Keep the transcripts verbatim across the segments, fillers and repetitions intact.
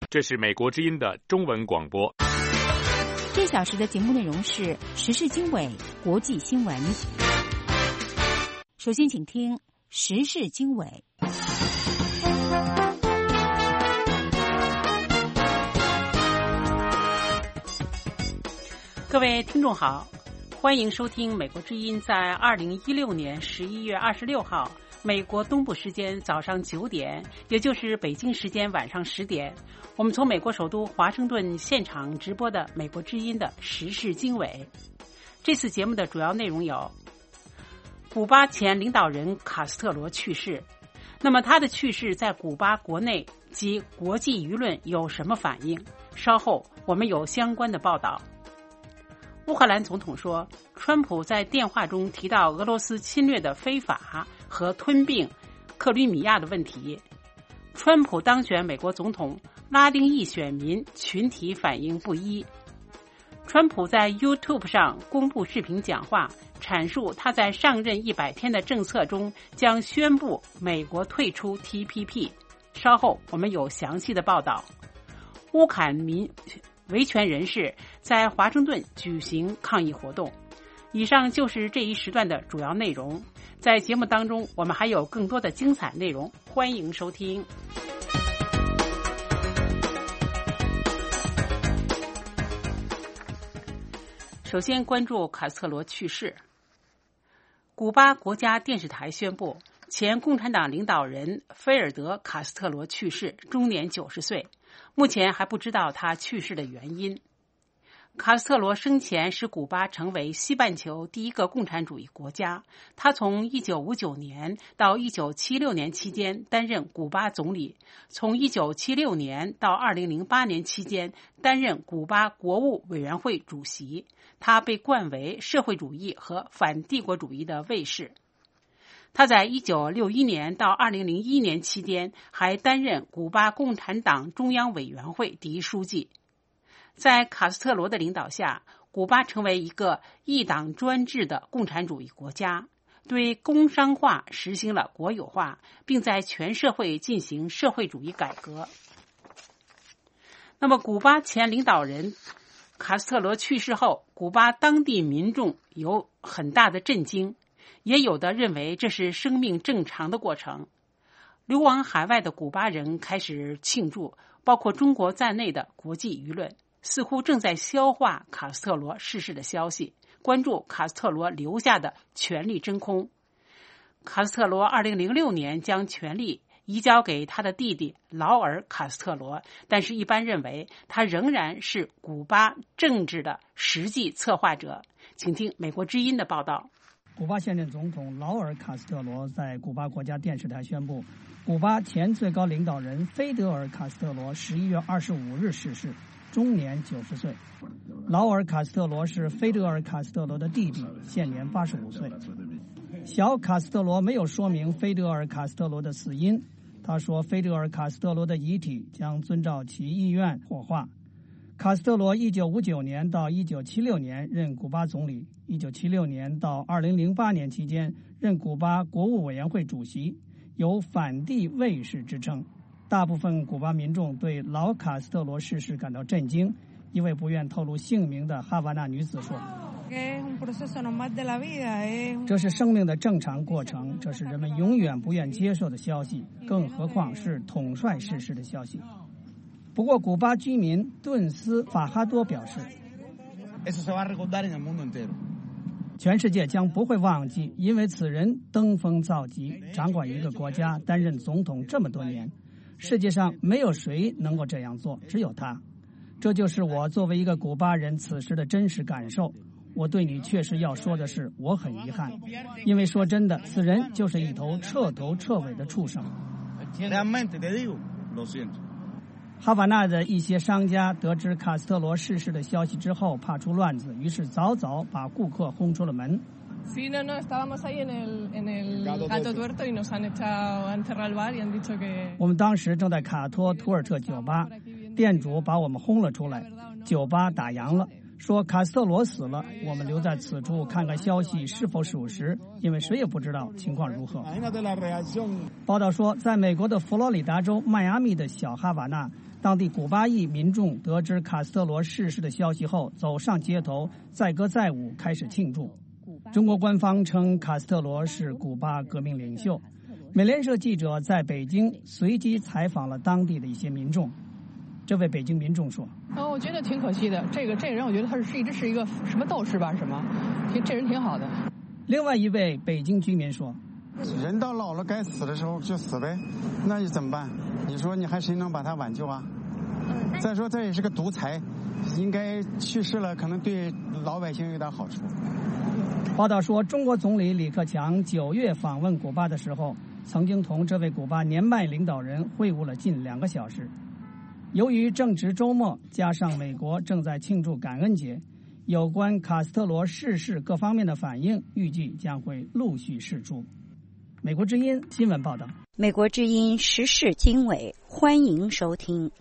这是美国之音的中文广播。 这小时的节目内容是时事经纬、国际新闻。首先请听时事经纬。 各位听众好，欢迎收听美国之音在二零一六年十一月二十六号美国东部时间早上九点，也就是北京时间晚上十点，我们从美国首都华盛顿现场直播的美国之音的时事经纬。这次节目的主要内容有：古巴前领导人卡斯特罗去世，那么他的去世在古巴国内及国际舆论有什么反应？稍后我们有相关的报道。乌克兰总统说，川普在电话中提到俄罗斯侵略的非法和吞并克里米亚的问题。川普当选美国总统，拉丁裔选民群体反应不一。川普在 YouTube 上公布视频讲话，阐述他在上任一百天的政策中将宣布美国退出 T P P。 稍后我们有详细的报道。乌坎民维权人士在华盛顿举行抗议活动。以上就是这一时段的主要内容。在节目当中，我们还有更多的精彩内容，欢迎收听。首先关注卡斯特罗去世。古巴国家电视台宣布，前共产党领导人菲尔德·卡斯特罗去世，终年九十岁。目前还不知道他去世的原因。卡斯特罗生前使古巴成为西半球第一个共产主义国家。他从一九五九年到一九七六年期间担任古巴总理，从一九七六年到二零零八年期间担任古巴国务委员会主席。他被冠为社会主义和反帝国主义的卫士。他在一九六一年到二零零一年期间还担任古巴共产党中央委员会第一书记。在卡斯特罗的领导下，古巴成为一个一党专制的共产主义国家，对工商化实行了国有化，并在全社会进行社会主义改革。那么，古巴前领导人卡斯特罗去世后，古巴当地民众有很大的震惊，也有的认为这是生命正常的过程。流亡海外的古巴人开始庆祝，包括中国在内的国际舆论似乎正在消化卡斯特罗逝世的消息，关注卡斯特罗留下的权力真空。卡斯特罗二零零六年将权力移交给他的弟弟劳尔·卡斯特罗，但是一般认为他仍然是古巴政治的实际策划者。请听美国之音的报道。 古巴现任总统劳尔·卡斯特罗在古巴国家电视台宣布，古巴前最高领导人菲德尔·卡斯特罗十一月二十五日逝世，终年九十岁。劳尔·卡斯特罗是菲德尔·卡斯特罗的弟弟，现年八十五岁。小卡斯特罗没有说明菲德尔·卡斯特罗的死因，他说菲德尔·卡斯特罗的遗体将遵照其意愿火化。卡斯特罗一九五九年到一九七六年任古巴总理，一九七六年到二零零八年期间任古巴国务委员会主席，有反帝卫士之称。大部分古巴民众对老卡斯特罗逝世感到震惊。一位不愿透露姓名的哈瓦那女子说，这是生命的正常过程，这是人们永远不愿接受的消息，更何况是统帅逝世的消息。不过古巴居民顿斯法哈多表示，全世界将不会忘记，因为此人登峰造极，掌管一个国家，担任总统这么多年，世界上没有谁能够这样做，只有他。这就是我作为一个古巴人此时的真实感受。我对你确实要说的是，我很遗憾，因为说真的，此人就是一头彻头彻尾的畜生。哈瓦那的一些商家得知卡斯特罗逝世的消息之后，怕出乱子，于是早早把顾客轰出了门。 Sí, no, no, estábamos ahí en el, en el Gato Tuerto y nos han echado, han cerrado el bar y han dicho que... 我们当时正在卡托图尔特酒吧，店主把我们轰了出来，酒吧打烊了，说卡斯特罗死了，我们留在此处看看消息是否属实，因为谁也不知道情况如何。报道说，在美国的佛罗里达州迈阿密的小哈瓦那， 当地古巴裔民众得知卡斯特罗逝世的消息后，走上街头，载歌载舞，开始庆祝。中国官方称卡斯特罗是古巴革命领袖。美联社记者在北京随机采访了当地的一些民众。这位北京民众说：“ 哦，我觉得挺可惜的。这个这个人，我觉得他是一直是一个什么斗士吧？什么？这人挺好的。” 另外一位北京居民说：“ 人到老了，该死的时候就死呗，那你怎么办？你说你还谁能把他挽救啊？再说这也是个独裁，应该去世了，可能对老百姓有点好处。” 报道说，中国总理李克强九月访问古巴的时候，曾经同这位古巴年迈领导人会晤了近两个小时。由于正值周末，加上美国正在庆祝感恩节，有关卡斯特罗逝世各方面的反应预计将会陆续释出。美国之音新闻报道。 美国之音时事经纬，欢迎收听。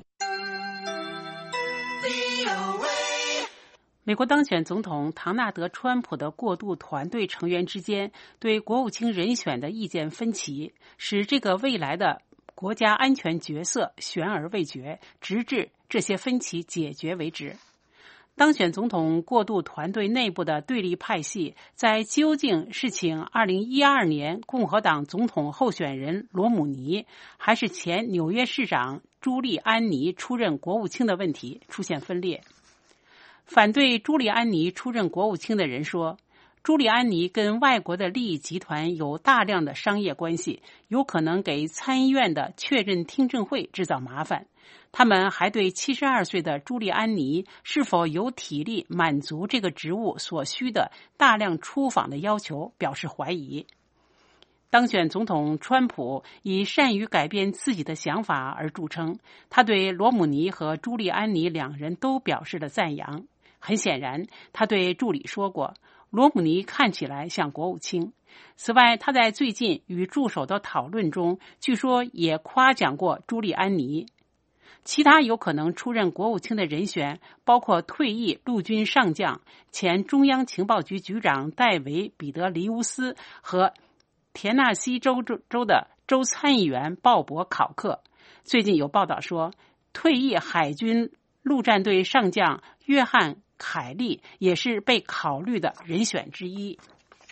美国当选总统唐纳德·川普的过渡团队成员之间对国务卿人选的意见分歧，使这个未来的国家安全角色悬而未决，直至这些分歧解决为止。当选总统过渡团队内部的对立派系，在究竟是请二零一二年共和党总统候选人罗姆尼，还是前纽约市长朱利安尼出任国务卿的问题出现分裂。反对朱利安尼出任国务卿的人说，朱利安尼跟外国的利益集团有大量的商业关系，有可能给参议院的确认听证会制造麻烦。他们还对七十二岁的朱利安尼是否有体力满足这个职务所需的大量出访的要求表示怀疑。当选总统川普以善于改变自己的想法而著称，他对罗姆尼和朱利安尼两人都表示了赞扬。很显然，他对助理说过，罗姆尼看起来像国务卿。此外，他在最近与助手的讨论中，据说也夸奖过朱利安尼。其他有可能出任国务卿的人选包括退役陆军上将、前中央情报局局长戴维·彼得黎乌斯和田纳西州州的州参议员鲍勃·考克。最近有报道说，退役海军陆战队上将约翰·凯利也是被考虑的人选之一。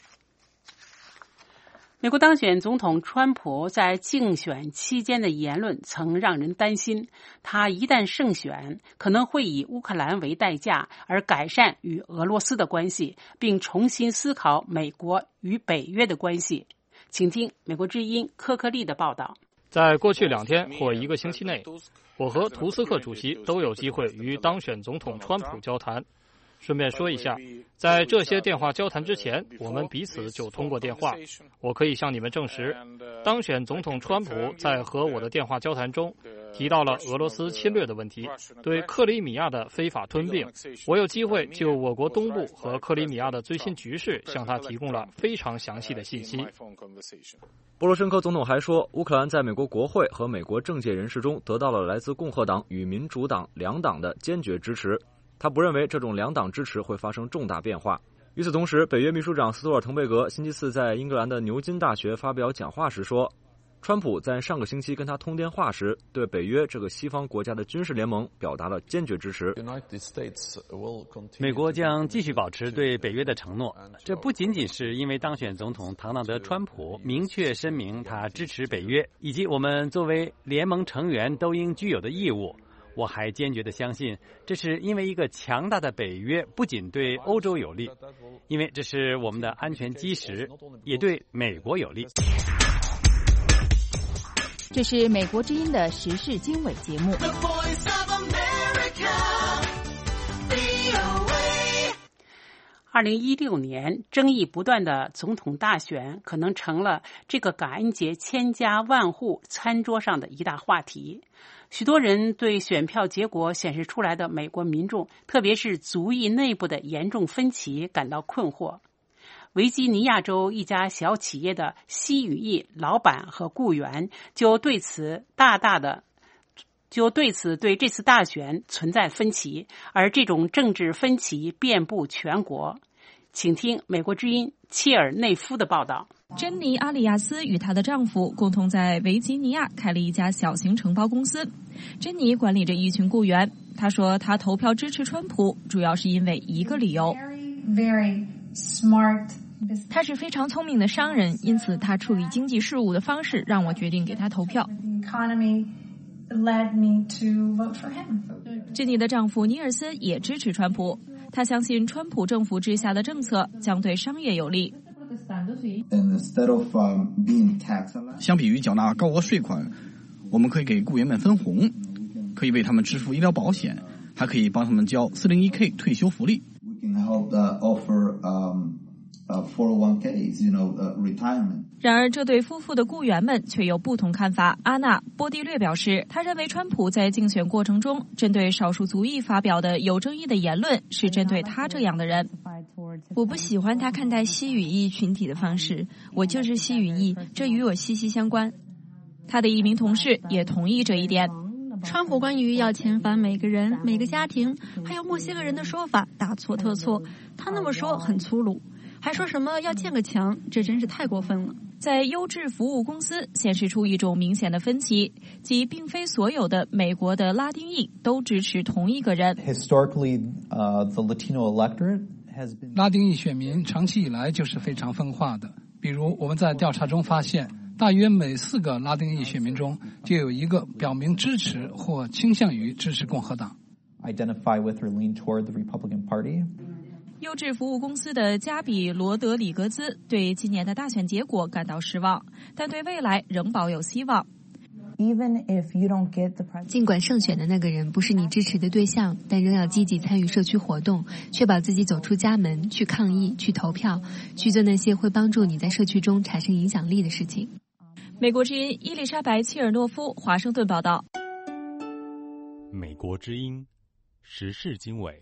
美国当选总统川普在竞选期间的言论曾让人担心，他一旦胜选，可能会以乌克兰为代价而改善与俄罗斯的关系，并重新思考美国与北约的关系。请听美国之音科克利的报道。 在过去两天或一个星期内，我和图斯克主席都有机会与当选总统川普交谈。顺便说一下，在这些电话交谈之前，我们彼此就通过电话。我可以向你们证实，当选总统川普在和我的电话交谈中提到了俄罗斯侵略的问题，对克里米亚的非法吞并。我有机会就我国东部和克里米亚的最新局势向他提供了非常详细的信息。 波罗申科总统还说，乌克兰在美国国会和美国政界人士中得到了来自共和党与民主党两党的坚决支持。他不认为这种两党支持会发生重大变化。与此同时，北约秘书长斯托尔滕贝格星期四在英格兰的牛津大学发表讲话时说，川普在上个星期跟他通电话时，对北约这个西方国家的军事联盟表达了坚决支持。 美国将继续保持对北约的承诺，这不仅仅是因为当选总统唐纳德·川普明确声明他支持北约，以及我们作为联盟成员都应具有的义务。我还坚决地相信，这是因为一个强大的北约不仅对欧洲有利，因为这是我们的安全基石，也对美国有利。 这是美国之音的时事经纬节目。 二零一六年争议不断的总统大选可能成了这个感恩节千家万户餐桌上的一大话题。许多人对选票结果显示出来的美国民众，特别是族裔内部的严重分歧感到困惑。维吉尼亚州一家小企业的西语裔老板和雇员就对此大大的就对此对这次大选存在分歧，而这种政治分歧遍布全国。请听美国之音切尔内夫的报道。 珍妮·阿里亚斯与她的丈夫共同在维吉尼亚开了一家小型承包公司。珍妮管理着一群雇员。她说，她投票支持川普，主要是因为一个理由。他是非常聪明的商人，因此他处理经济事务的方式让我决定给他投票。珍妮的丈夫尼尔森也支持川普，他相信川普政府之下的政策将对商业有利。 相比于缴纳高额税款，我们可以给雇员们分红，可以为他们支付医疗保险，还可以帮他们交 四零一 K 退休福利。 然而，这对夫妇的雇员们却有不同看法。阿娜·波蒂略表示，他认为川普在竞选过程中针对少数族裔发表的有争议的言论是针对他这样的人。 我不喜欢他看待西语裔群体的方式，我就是西语裔，这与我息息相关。 他的一名同事也同意这一点。 川普关于要遣返每个人、每个家庭，还有墨西哥人的说法大错特错，他那么说很粗鲁。还说什么要建个墙，这真是太过分了。 在优质服务公司显示出一种明显的分歧，即并非所有的美国的拉丁裔都支持同一个人。 Historically, uh, the Latino electorate has been... 拉丁裔选民长期以来就是非常分化的。比如我们在调查中发现，大约每四个拉丁裔选民中就有一个表明支持或倾向于支持共和党。 Identify with or lean toward the Republican Party. 优质服务公司的加比罗德里格兹对今年的大选结果感到失望，但对未来仍抱有希望。 尽管胜选的那个人不是你支持的对象，但仍要积极参与社区活动，确保自己走出家门，去抗议，去投票，去做那些会帮助你在社区中产生影响力的事情。 美国之音伊丽莎白·切尔诺夫华盛顿报道。 美国之音时事经纬。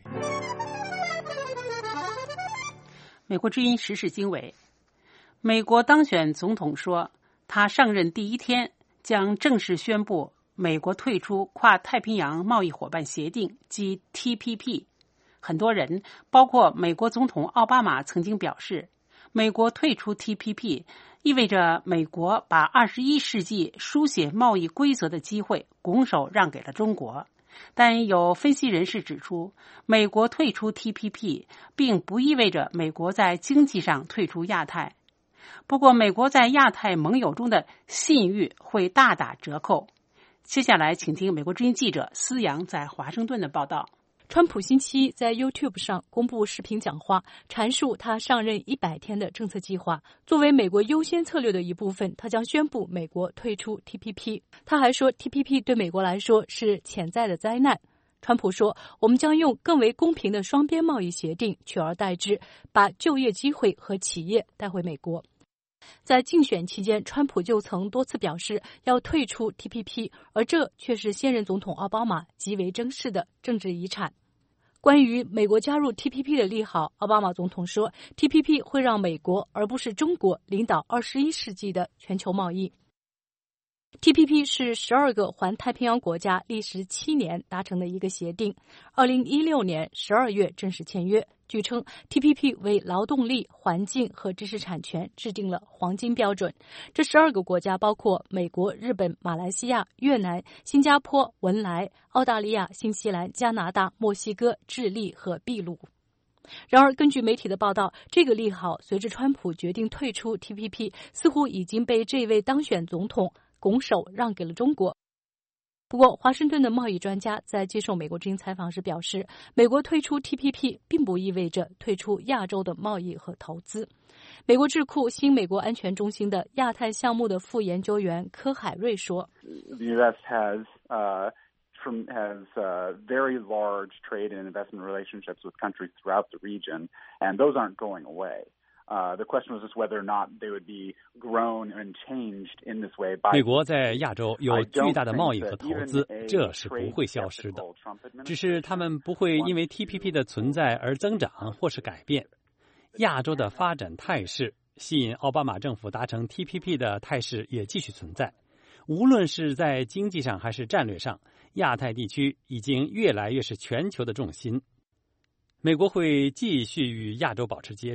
美国之音时事经纬，美国当选总统说，他上任第一天将正式宣布美国退出跨太平洋贸易伙伴协定即 T P P。很多人，包括美国总统奥巴马曾经表示，美国退出 T P P 意味着美国把二十一世纪书写贸易规则的机会拱手让给了中国。但有分析人士指出，美国退出 T P P 并不意味着美国在经济上退出亚太。不过，美国在亚太盟友中的信誉会大打折扣。接下来，请听美国之音记者思阳在华盛顿的报道。 川普星期一在 YouTube 上公布视频讲话，阐述他上任一百天的政策计划。作为美国优先策略的一部分，他将宣布美国退出 T P P。他还说 T P P 对美国来说是潜在的灾难。川普说，我们将用更为公平的双边贸易协定取而代之，把就业机会和企业带回美国。在竞选期间，川普就曾多次表示要退出 T P P， 而这却是现任总统奥巴马极为珍视的政治遗产。关于美国加入 T P P 的利好，奥巴马总统说 T P P 会让美国而不是中国领导二十一世纪的全球贸易。T P P 是十二个环太平洋国家历时七年达成的一个协定，二零一六年十二月正式签约。据称 T P P 为劳动力、环境和知识产权制定了黄金标准。这十二个国家包括美国、日本、马来西亚、越南、新加坡、文莱、澳大利亚、新西兰、加拿大、墨西哥、智利和秘鲁。然而，根据媒体的报道，这个利好随着川普决定退出 T P P， 似乎已经被这位当选总统拱手让给了中国。不过，华盛顿的贸易专家在接受美国之音采访时表示，美国退出 T P P 并不意味着退出亚洲的贸易和投资。美国智库新美国安全中心的亚太项目的副研究员柯海瑞说 The U S has, uh, from, has uh, very large trade and investment relationships with countries throughout the region, and those aren't going away.Uh, the question was just whether or not they would be grown and changed in this way by... 美国在亚洲有巨大的贸易和投资，这是不会消失的，只是他们不会因为 T P P 的存在而增长或是改变。亚洲的发展态势，吸引奥巴马政府达成 T P P 的态势也继续存在。无论是在经济上还是战略上，亚太地区已经越来越是全球的重心。美国会继续与亚洲保持接触，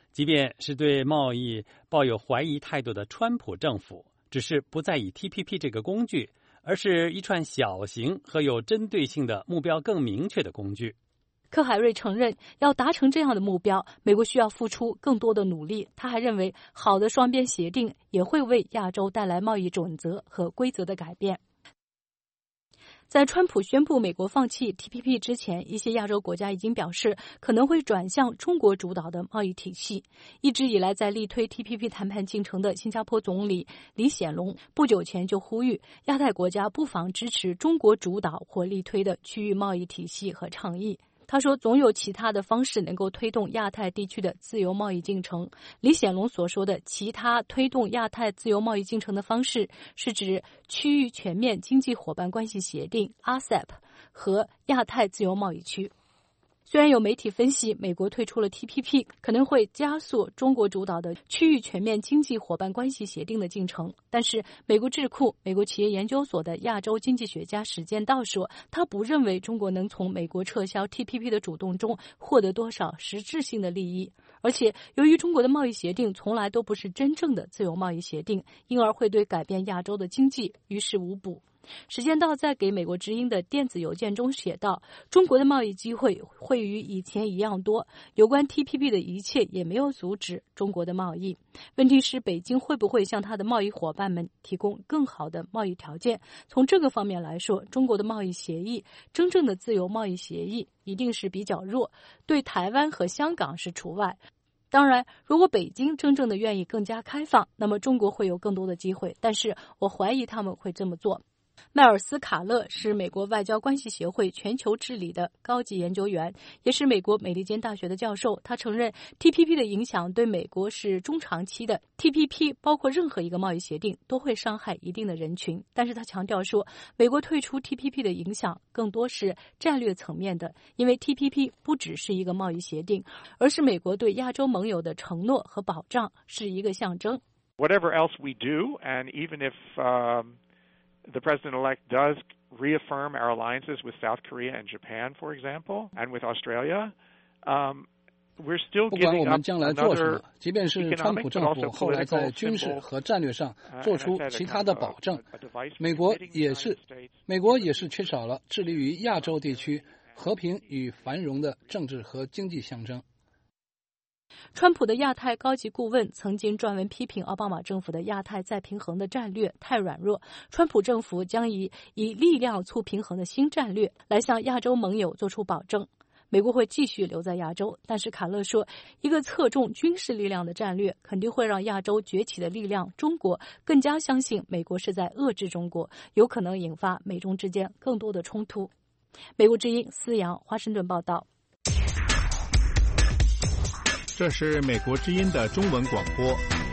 即便是对贸易抱有怀疑态度的川普政府，只是不再以 T P P 这个工具，而是一串小型和有针对性的目标更明确的工具。 克海瑞承认，要达成这样的目标，美国需要付出更多的努力。他还认为，好的双边协定也会为亚洲带来贸易准则和规则的改变。在川普宣布美国放弃 T P P 之前，一些亚洲国家已经表示可能会转向中国主导的贸易体系。一直以来在力推 T P P 谈判进程的新加坡总理李显龙不久前就呼吁亚太国家不妨支持中国主导或力推的区域贸易体系和倡议。他说，总有其他的方式能够推动亚太地区的自由贸易进程。李显龙所说的其他推动亚太自由贸易进程的方式，是指区域全面经济伙伴关系协定 A S E P 和亚太自由贸易区。虽然有媒体分析，美国退出了 T P P 可能会加速中国主导的区域全面经济伙伴关系协定的进程，但是美国智库美国企业研究所的亚洲经济学家史建道说，他不认为中国能从美国撤销 T P P 的主动中获得多少实质性的利益，而且由于中国的贸易协定从来都不是真正的自由贸易协定，因而会对改变亚洲的经济于事无补。史建道在给美国之音的电子邮件中写道，中国的贸易机会会与以前一样多，有关 T P P 的一切也没有阻止中国的贸易。问题是北京会不会向他的贸易伙伴们提供更好的贸易条件？从这个方面来说，中国的贸易协议，真正的自由贸易协议一定是比较弱，对台湾和香港是除外。当然，如果北京真正的愿意更加开放，那么中国会有更多的机会，但是我怀疑他们会这么做。迈尔斯·卡勒是美国外交关系协会全球治理的高级研究员，也是美国美利坚大学的教授。他承认 T P P 的影响对美国是中长期的， T P P 包括任何一个贸易协定都会伤害一定的人群。但是他强调说，美国退出 T P P 的影响更多是战略层面的，因为 T P P 不只是一个贸易协定，而是美国对亚洲盟友的承诺和保障，是一个象征。 Whatever else we do, and even if um... the president-elect does reaffirm our alliances with South Korea and Japan, for example, and with Australia, um, we're still 不管我 giving 们 up 将来做什么， another 即便是川普 economic 政 but 府 also 后来在 political 军事 symbol 和战略上 uh, 做 and 出 I said 其 a 他 kind 的 of 保证 a, a device 美国 pitting the 也 United 是 States 美国也是缺少了致力于亚洲地区和平与繁荣的政治和经济象征。 川普的亚太高级顾问曾经撰文批评奥巴马政府的亚太再平衡的战略太软弱，川普政府将以以力量促平衡的新战略来向亚洲盟友做出保证。美国会继续留在亚洲，但是卡勒说，一个侧重军事力量的战略肯定会让亚洲崛起的力量中国更加相信美国是在遏制中国，有可能引发美中之间更多的冲突。美国之音思阳华盛顿报道。 这是美国之音的中文广播。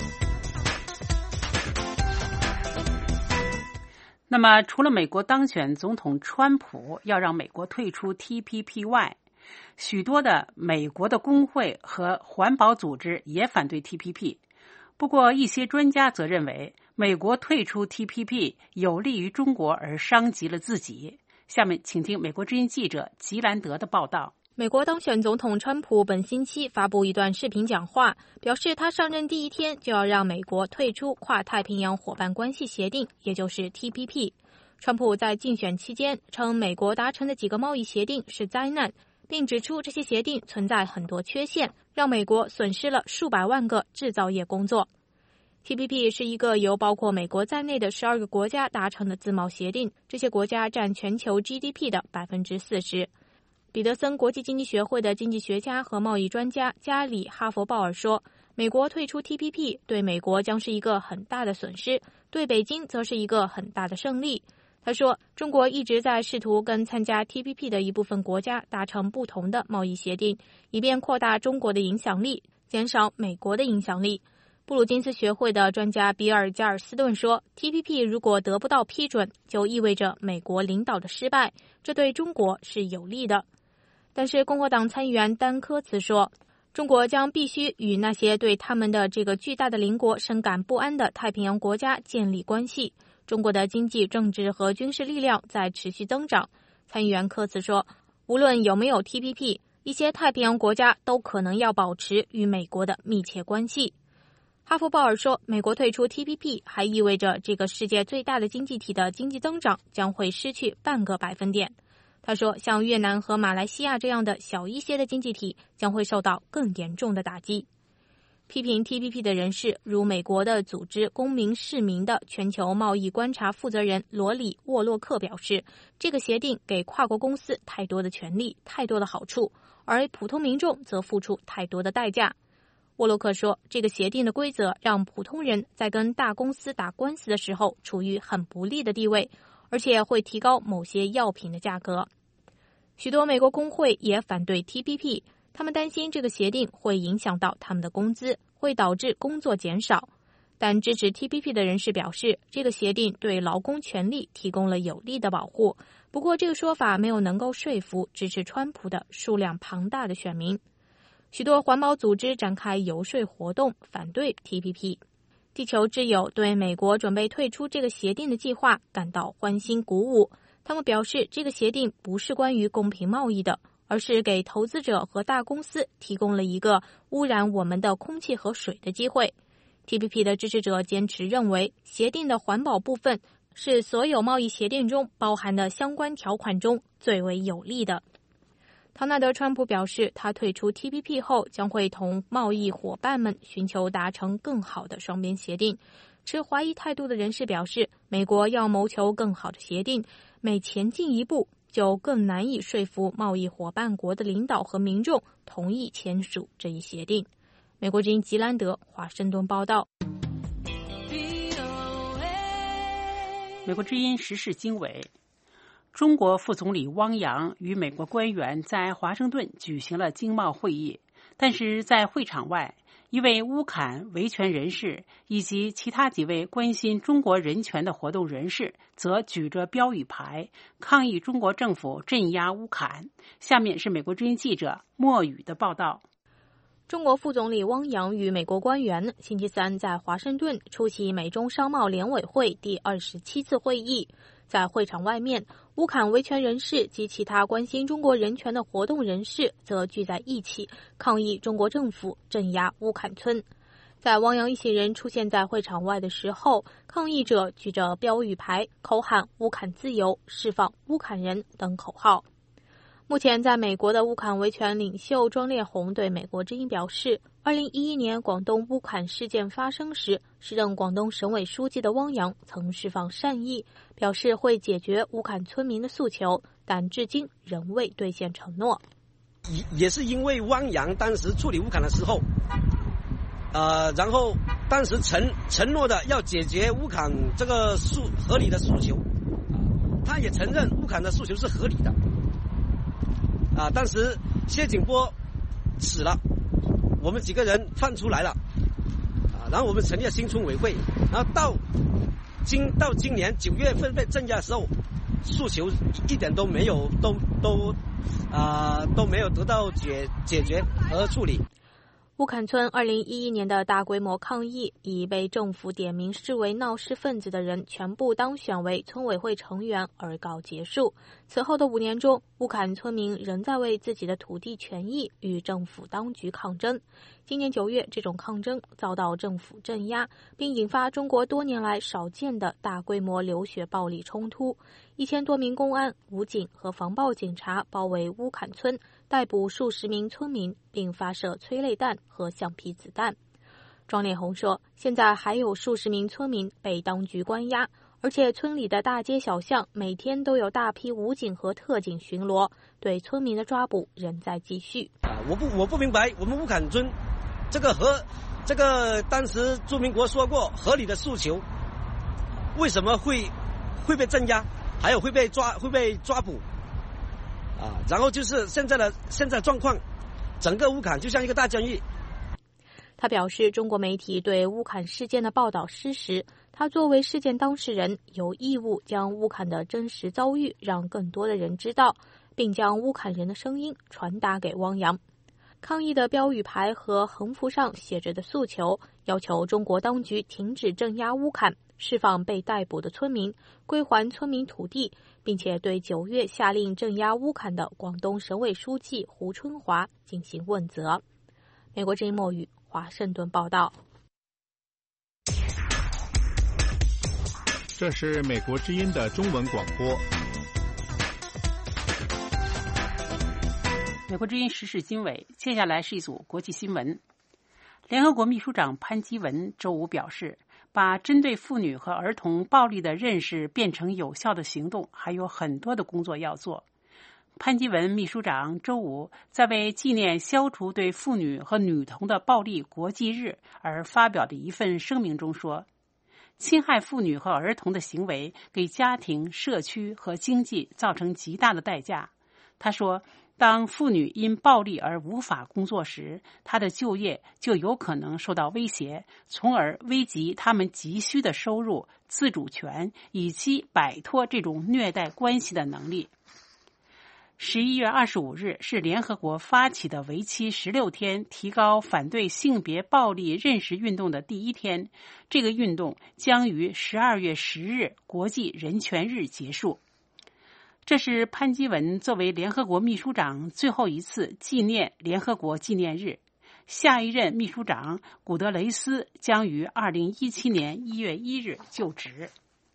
那么，除了美国当选总统川普要让美国退出 T P P 外，许多的美国的工会和环保组织也反对 T P P。不过，一些专家则认为，美国退出 T P P 有利于中国，而伤及了自己。下面，请听美国之音记者吉兰德的报道。 美国当选总统川普本星期发布一段视频讲话，表示他上任第一天就要让美国退出跨太平洋伙伴关系协定，也就是 T P P。川普在竞选期间称美国达成的几个贸易协定是灾难，并指出这些协定存在很多缺陷，让美国损失了数百万个制造业工作。T P P 是一个由包括美国在内的十二个国家达成的自贸协定，这些国家占全球 G D P 的百分之四十。彼得森国际经济学会的经济学家和贸易专家加里·哈佛鲍尔说，美国退出 T P P 对美国将是一个很大的损失，对北京则是一个很大的胜利。他说，中国一直在试图跟参加 T P P 的一部分国家达成不同的贸易协定，以便扩大中国的影响力，减少美国的影响力。布鲁金斯学会的专家比尔·加尔斯顿说， T P P 如果得不到批准，就意味着美国领导的失败，这对中国是有利的。但是共和党参议员丹科茨说，中国将必须与那些对他们的这个巨大的邻国深感不安的太平洋国家建立关系。中国的经济、政治和军事力量在持续增长。参议员科茨说，无论有没有 T P P， 一些太平洋国家都可能要保持与美国的密切关系。哈佛报尔说，美国退出 T P P 还意味着这个世界最大的经济体的经济增长将会失去半个百分点。他说，像越南和马来西亚这样的小一些的经济体将会受到更严重的打击。批评 T P P 的人士如美国的组织公民市民的全球贸易观察负责人罗里沃洛克表示，这个协定给跨国公司太多的权利，太多的好处，而普通民众则付出太多的代价。沃洛克说，这个协定的规则让普通人在跟大公司打官司的时候处于很不利的地位，而且会提高某些药品的价格。许多美国工会也反对 T P P， 他们担心这个协定会影响到他们的工资，会导致工作减少。但支持 T P P 的人士表示，这个协定对劳工权利提供了有力的保护。不过，这个说法没有能够说服支持川普的数量庞大的选民。许多环保组织展开游说活动，反对 T P P。地球之友对美国准备退出这个协定的计划感到欢欣鼓舞。他们表示，这个协定不是关于公平贸易的，而是给投资者和大公司提供了一个污染我们的空气和水的机会。T P P 的支持者坚持认为，协定的环保部分是所有贸易协定中包含的相关条款中最为有利的。唐纳德·川普表示，他退出 T P P 后将会同贸易伙伴们寻求达成更好的双边协定。持怀疑态度的人士表示，美国要谋求更好的协定，每前进一步就更难以说服贸易伙伴国的领导和民众同意签署这一协定。美国之音吉兰德华盛顿报道。 美国之音时事经纬，中国副总理汪洋与美国官员在华盛顿举行了经贸会议，但是在会场外，一位乌坎维权人士以及其他几位关心中国人权的活动人士则举着标语牌抗议中国政府镇压乌坎。下面是美国之音记者莫宇的报道。 中国副总理汪洋与美国官员星期三在华盛顿出席美中商贸联委会第二十七次会议。在会场外面，乌坎维权人士及其他关心中国人权的活动人士则聚在一起抗议中国政府镇压乌坎村。在汪洋一行人出现在会场外的时候，抗议者举着标语牌口喊乌坎自由、释放乌坎人等口号。目前在美国的乌坎维权领袖庄烈红对美国之音表示，二零一一年广东乌坎事件发生时，时任广东省委书记的汪洋曾释放善意，表示会解决乌坎村民的诉求，但至今仍未兑现承诺。 也是因为汪洋当时处理乌坎的时候，呃，然后当时承承诺的要解决乌坎这个诉合理的诉求，他也承认乌坎的诉求是合理的。啊，当时谢景波死了，我们几个人放出来了，啊，然后我们成立了新村委会，然后到今到今年九月份被镇压的时候，诉求一点都没有，都都啊、呃、都没有得到解解决和处理。 乌坎村二零一一年的大规模抗议，以被政府点名视为闹事分子的人全部当选为村委会成员而告结束。此后的五年中，乌坎村民仍在为自己的土地权益与政府当局抗争。今年九月，这种抗争遭到政府镇压，并引发中国多年来少见的大规模流血暴力冲突。一千多名公安、武警和防暴警察包围乌坎村，逮捕数十名村民，并发射催泪弹和橡皮子弹。庄烈红说，现在还有数十名村民被当局关押，而且村里的大街小巷每天都有大批武警和特警巡逻，对村民的抓捕仍在继续。 啊，我不我不明白，我们乌坎村这个和这个当时朱明国说过合理的诉求，为什么会会被镇压，还有会被抓会被抓捕？啊，然后就是现在的现在状况，整个乌坎就像一个大监狱。 他表示，中国媒体对乌坎事件的报道失实，他作为事件当事人，有义务将乌坎的真实遭遇让更多的人知道，并将乌坎人的声音传达给汪洋。抗议的标语牌和横幅上写着的诉求，要求中国当局停止镇压乌坎， 释放被逮捕的村民，归还村民土地，并且对九月下令镇压乌坎的广东省委书记胡春华进行问责。美国之音莫语华盛顿报道。 这是美国之音的中文广播。 美国之音时事经纬，接下来是一组国际新闻。联合国秘书长潘基文周五表示，把针对妇女和儿童暴力的认识变成有效的行动，还有很多的工作要做。潘基文秘书长周五在为纪念消除对妇女和女童的暴力国际日而发表的一份声明中说，侵害妇女和儿童的行为给家庭、社区和经济造成极大的代价。他说，当妇女因暴力而无法工作时，她的就业就有可能受到威胁，从而危及他们急需的收入、自主权以及摆脱这种虐待关系的能力。十一月二十五日是联合国发起的为期十六天提高反对性别暴力认识运动的第一天，这个运动将于十二月十日国际人权日结束。这是潘基文作为联合国秘书长最后一次纪念联合国纪念日。下一任秘书长古德雷斯将于二零一七年一月一日就职。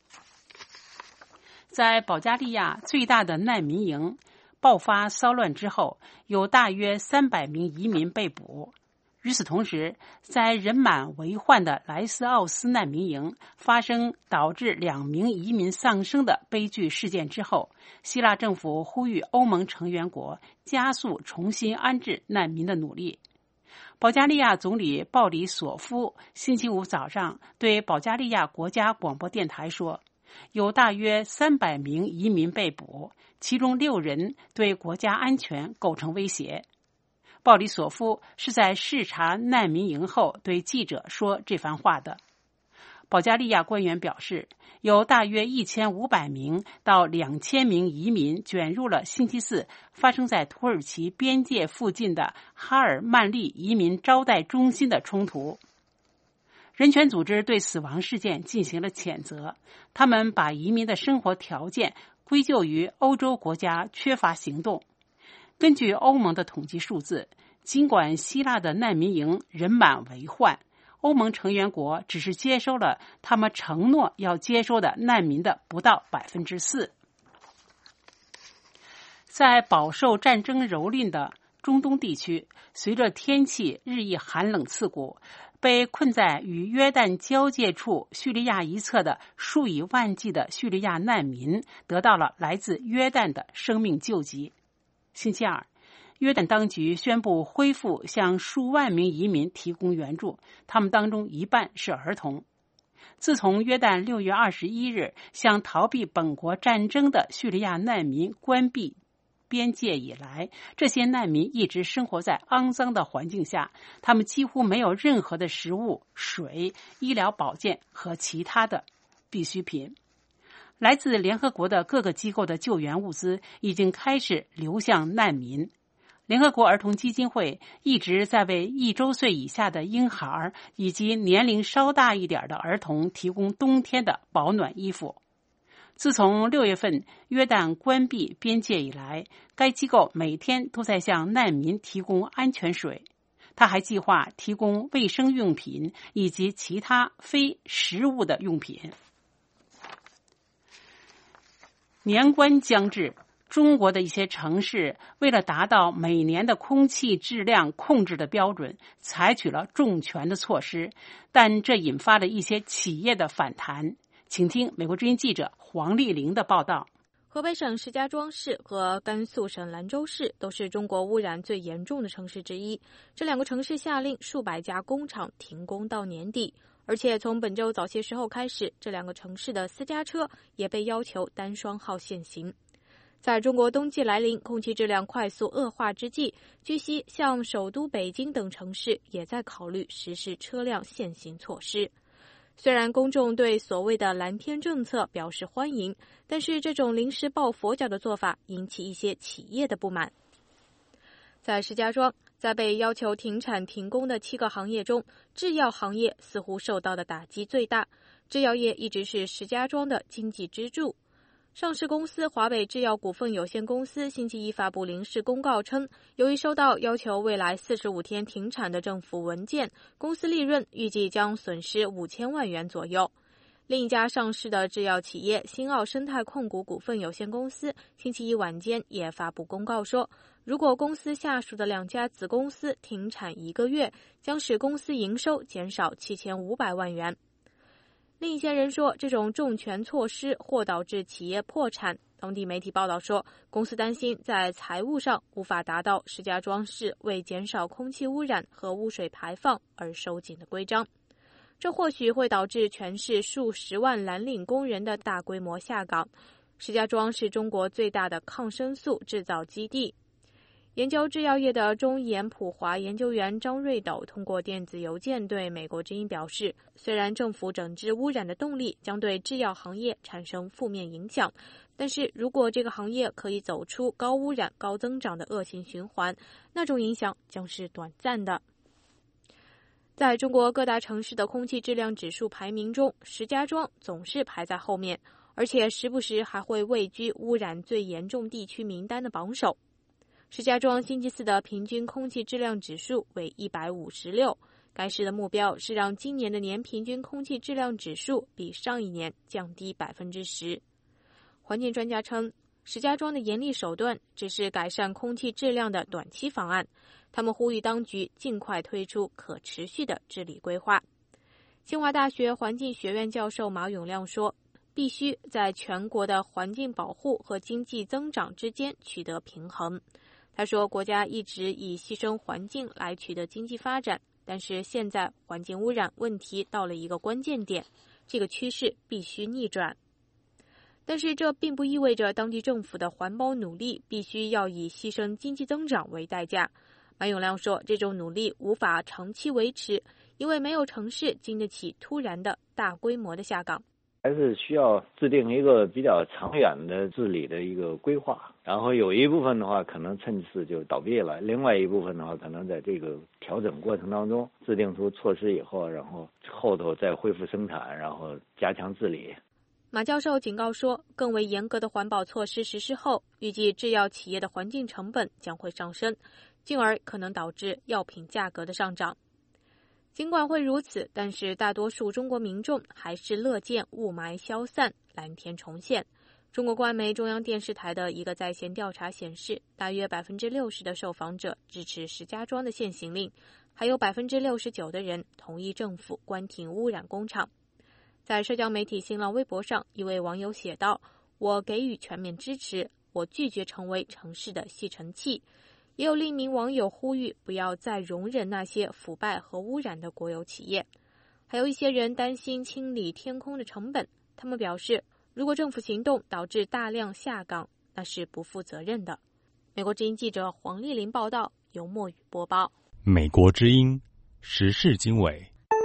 在保加利亚最大的难民营爆发骚乱之后，有大约三百名移民被捕。与此同时，在人满为患的莱斯奥斯难民营发生导致两名移民丧生的悲剧事件之后，希腊政府呼吁欧盟成员国加速重新安置难民的努力。保加利亚总理鲍里索夫星期五早上对保加利亚国家广播电台说，有大约三百名移民被捕，其中六人对国家安全构成威胁。鲍里索夫是在视察难民营后对记者说这番话的。保加利亚官员表示，有大约一千五百名到两千名移民卷入了星期四发生在土耳其边界附近的哈尔曼利移民招待中心的冲突。人权组织对死亡事件进行了谴责，他们把移民的生活条件归咎于欧洲国家缺乏行动。根据欧盟的统计数字，尽管希腊的难民营人满为患，欧盟成员国只是接收了他们承诺要接收的难民的不到百分之四。在饱受战争蹂躏的中东地区，随着天气日益寒冷刺骨，被困在与约旦交界处叙利亚一侧的数以万计的叙利亚难民得到了来自约旦的生命救济。星期二，约旦当局宣布恢复向数万名移民提供援助，他们当中一半是儿童。自从约旦六月二十一日向逃避本国战争的叙利亚难民关闭边界以来，这些难民一直生活在肮脏的环境下，他们几乎没有任何的食物、水、医疗保健和其他的必需品。来自联合国的各个机构的救援物资已经开始流向难民。联合国儿童基金会一直在为一周岁以下的婴孩以及年龄稍大一点的儿童提供冬天的保暖衣服。自从六月份约旦关闭边界以来，该机构每天都在向难民提供安全水。他还计划提供卫生用品以及其他非食物的用品。年关将至，中国的一些城市为了达到每年的空气质量控制的标准，采取了重拳的措施，但这引发了一些企业的反弹。请听美国之音记者黄丽玲的报道。 河北省石家庄市和甘肃省兰州市都是中国污染最严重的城市之一，这两个城市下令数百家工厂停工到年底。而且从本周早些时候开始，这两个城市的私家车也被要求单双号限行。在中国冬季来临、空气质量快速恶化之际，据悉像首都北京等城市也在考虑实施车辆限行措施。虽然公众对所谓的蓝天政策表示欢迎，但是这种临时抱佛脚的做法引起一些企业的不满。在石家庄，在被要求停产停工的七个行业中，制药行业似乎受到的打击最大。 制药业一直是石家庄的经济支柱。上市公司华北制药股份有限公司星期一发布临时公告称，由于收到要求未来四十五天停产的政府文件，公司利润预计将损失五千万元左右。另一家上市的制药企业新奥生态控股股份有限公司星期一晚间也发布公告说，如果公司下属的两家子公司停产一个月，将使公司营收减少七千五百万元。另一些人说，这种重拳措施或导致企业破产。当地媒体报道说，公司担心在财务上无法达到石家庄市为减少空气污染和污水排放而收紧的规章，这或许会导致全市数十万蓝领工人的大规模下岗。石家庄是中国最大的抗生素制造基地。研究制药业的中研普华研究员张瑞斗通过电子邮件对美国之音表示，虽然政府整治污染的动力将对制药行业产生负面影响，但是如果这个行业可以走出高污染高增长的恶性循环，那种影响将是短暂的。在中国各大城市的空气质量指数排名中，石家庄总是排在后面，而且时不时还会位居污染最严重地区名单的榜首。石家庄星期四的平均空气质量指数为一百五十六，该市的目标是让今年的年平均空气质量指数比上一年降低百分之十。环境专家称，石家庄的严厉手段只是改善空气质量的短期方案，他们呼吁当局尽快推出可持续的治理规划。清华大学环境学院教授马永亮说，必须在全国的环境保护和经济增长之间取得平衡。他说，国家一直以牺牲环境来取得经济发展，但是现在环境污染问题到了一个关键点，这个趋势必须逆转。但是这并不意味着当地政府的环保努力必须要以牺牲经济增长为代价。马永亮说，这种努力无法长期维持，因为没有城市经得起突然的大规模的下岗。 还是需要制定一个比较长远的治理的一个规划，然后有一部分的话可能趁势就倒闭了，另外一部分的话可能在这个调整过程当中制定出措施以后，然后后头再恢复生产，然后加强治理。 马教授警告说，更为严格的环保措施实施后，预计制药企业的环境成本将会上升，进而可能导致药品价格的上涨。尽管会如此，但是大多数中国民众还是乐见雾霾消散，蓝天重现。中国官媒中央电视台的一个在线调查显示，大约百分之六十的受访者支持石家庄的限行令，还有百分之六十九的人同意政府关停污染工厂。在社交媒体新浪微博上，一位网友写道：“我给予全面支持，我拒绝成为城市的吸尘器。”也有另一名网友呼吁不要再容忍那些腐败和污染的国有企业。还有一些人担心清理天空的成本，他们表示，如果政府行动导致大量下岗，那是不负责任的。美国之音记者黄丽玲报道，由墨雨播报。 美国之音时事经纬。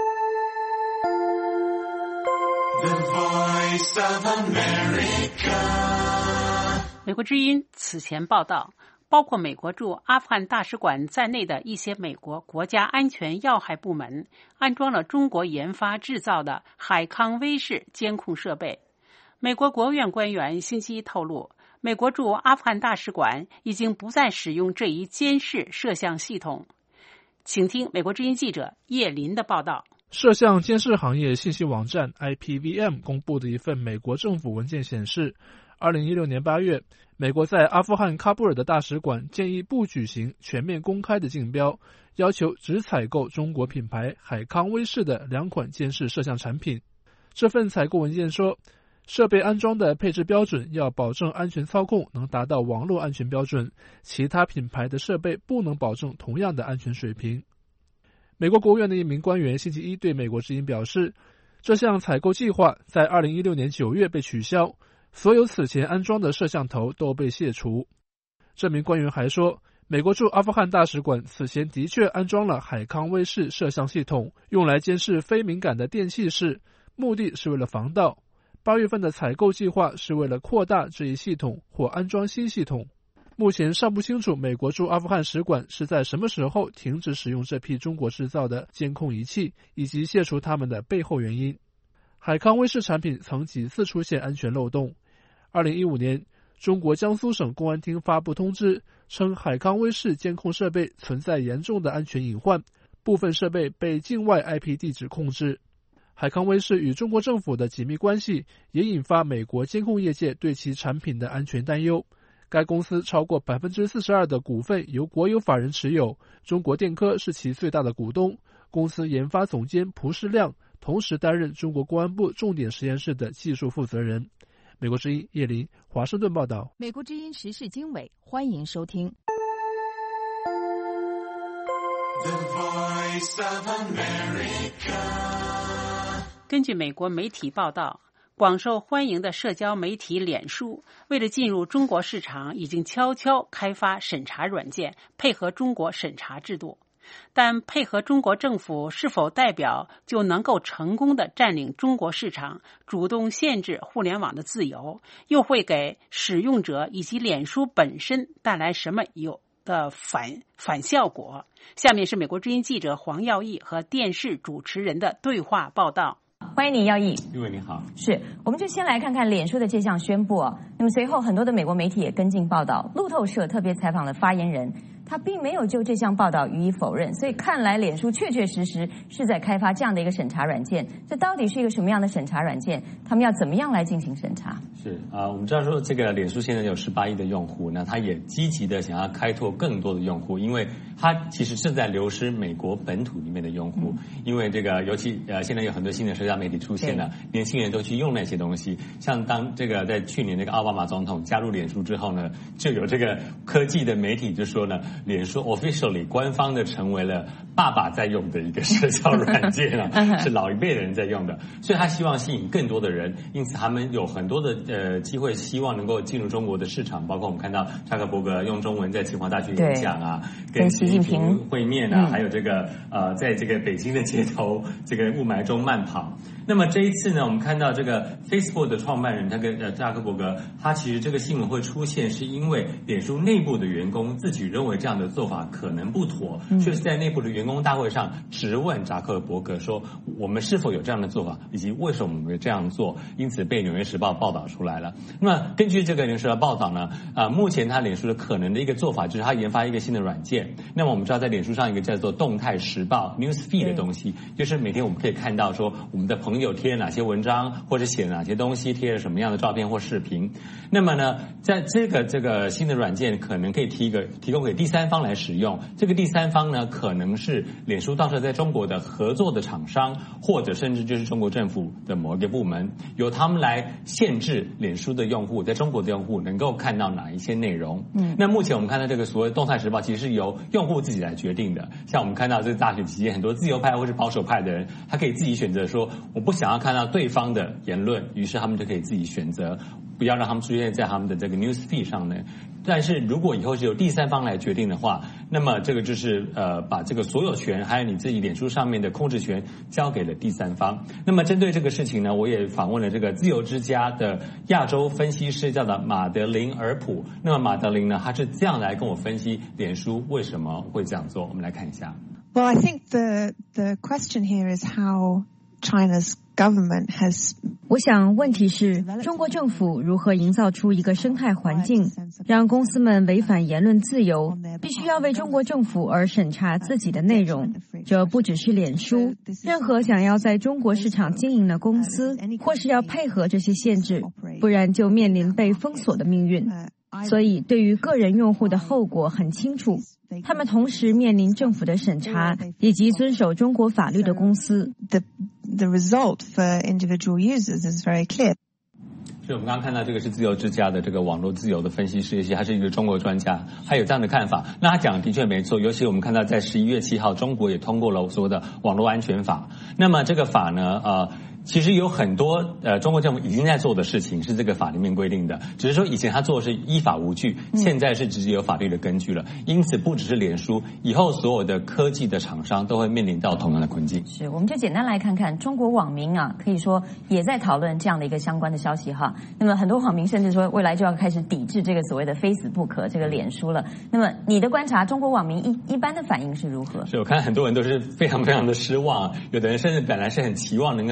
The Voice of America。 美国之音此前报道，包括美国驻阿富汗大使馆在内的一些美国国家安全要害部门安装了中国研发制造的海康威视监控设备。美国国务院官员星期一透露，美国驻阿富汗大使馆已经不再使用这一监视摄像系统。请听美国之音记者叶林的报道。 摄像监视行业信息网站 I P V M 公布的一份美国政府文件显示，二零一六年八月，美国在阿富汗喀布尔的大使馆建议不举行全面公开的竞标，要求只采购中国品牌海康威视的两款监视摄像产品。这份采购文件说，设备安装的配置标准要保证安全操控能达到网络安全标准，其他品牌的设备不能保证同样的安全水平。美国国务院的一名官员星期一对美国之音表示，这项采购计划在二零一六年九月被取消，所有此前安装的摄像头都被卸除。这名官员还说，美国驻阿富汗大使馆此前的确安装了海康威视摄像系统，用来监视非敏感的电气室，目的是为了防盗。八月份的采购计划是为了扩大这一系统或安装新系统。目前尚不清楚美国驻阿富汗使馆是在什么时候停止使用这批中国制造的监控仪器，以及卸除它们的背后原因。 海康威视产品曾几次出现安全漏洞。二零一五年，中国江苏省公安厅发布通知，称海康威视监控设备存在严重的安全隐患，部分设备被境外 I P 地址控制。海康威视与中国政府的紧密关系也引发美国监控业界对其产品的安全担忧。该公司超过 百分之四十二 的股份由国有法人持有，中国电科是其最大的股东。公司研发总监蒲世亮同时担任中国公安部重点实验室的技术负责人。美国之音叶林华盛顿报道。 美国之音时事经纬，欢迎收听。 The Voice of America。 根据美国媒体报道，广受欢迎的社交媒体脸书为了进入中国市场，已经悄悄开发审查软件，配合中国审查制度。但配合中国政府是否代表就能够成功的占领中国市场，主动限制互联网的自由，又会给使用者以及脸书本身带来什么有的反反效果？下面是美国之音记者黄耀义和电视主持人的对话报道。 欢迎你，耀义。 玉伟你好。 是，我们就先来看看脸书的这项宣布啊。那么随后很多的美国媒体也跟进报道，路透社特别采访了发言人，他并没有就这项报道予以否认，所以看来脸书确确实实是在开发这样的一个审查软件。这到底是一个什么样的审查软件？他们要怎么样来进行审查？ 是啊、呃，我们知道说这个脸书现在有十八亿的用户，那他也积极的想要开拓更多的用户，因为他其实是在流失美国本土里面的用户，嗯、因为这个尤其呃现在有很多新的社交媒体出现了，年轻人都去用那些东西。像当这个在去年那个奥巴马总统加入脸书之后呢，就有这个科技的媒体就说呢，脸书 officially 官方的成为了爸爸在用的一个社交软件了，是老一辈的人在用的，所以他希望吸引更多的人，因此他们有很多的呃机会，希望能够进入中国的市场，包括我们看到扎克伯格用中文在清华大学演讲啊，跟习近平会面啊，嗯、还有这个呃在这个北京的街头这个雾霾中慢跑。那么这一次呢，我们看到这个 Facebook 的创办人他跟呃扎克伯格，他其实这个新闻会出现，是因为脸书内部的员工自己认为这样的做法可能不妥，嗯、就是在内部的员工大会上质问扎克伯格说，我们是否有这样的做法，以及为什么我们会这样做，因此被《纽约时报》报道出来了。那么根据这个《纽约时报》报道呢，啊、呃，目前他脸书的可能的一个做法就是他研发一个新的软件。那么我们知道在脸书上一个叫做动态时报 News Feed 的东西，就是每天我们可以看到说我们的朋友有贴了哪些文章，或者写了哪些东西，贴了什么样的照片或视频。那么呢，在这个这个新的软件可能可以提一个提供给第三方来使用。这个第三方呢，可能是脸书到时候在中国的合作的厂商，或者甚至就是中国政府的某一个部门，由他们来限制脸书的用户在中国的用户能够看到哪一些内容。嗯，那目前我们看到这个所谓动态时报，其实是由用户自己来决定的。像我们看到这个大选期间，很多自由派或是保守派的人，他可以自己选择说，我不想要看到对方的言论，于是他们就可以自己选择不要让他们出现在他们的这个 news feed 上呢。但是如果以后是由第三方来决定的话，那么这个就是呃把这个所有权还有你自己脸书上面的控制权交给了第三方。那么针对这个事情呢，我也访问了这个自由之家的亚洲分析师，叫做马德琳·尔普。那么马德琳呢，他是这样来跟我分析脸书为什么会这样做。我们来看一下。 Well, I think the the question here is how China's government has 我想问题是中国政府如何营造出一个生态环境，让公司们违反言论自由，必须要为中国政府而审查自己的内容。这不只是脸书，任何想要在中国市场经营的公司，或是要配合这些限制，不然就面临被封锁的命运。所以对于个人用户的后果很清楚，他们同时面临政府的审查以及遵守中国法律的公司。 The, the result for individual users is very clear. 所以我们刚刚看到这个是自由之家的这个网络自由的分析师，他是一个中国专家，他有这样的看法。那他讲的的确没错，尤其我们看到在十一月七号，中国也通过了所谓的网络安全法。那么这个法呢，呃。其实有很多呃中国政府已经在做的事情是这个法里面规定的，只是说以前他做的是依法无据，现在是直接有法律的根据了。因此不只是脸书，以后所有的科技的厂商都会面临到同样的困境。 是，我们就简单来看看中国网民啊，可以说也在讨论这样的一个相关的消息哈。那么很多网民甚至说未来就要开始抵制这个所谓的Facebook这个脸书了。那么你的观察，中国网民一一般的反应是如何？ 是我看很多人都是非常非常的失望，有的人甚至本来是很期望能够用到脸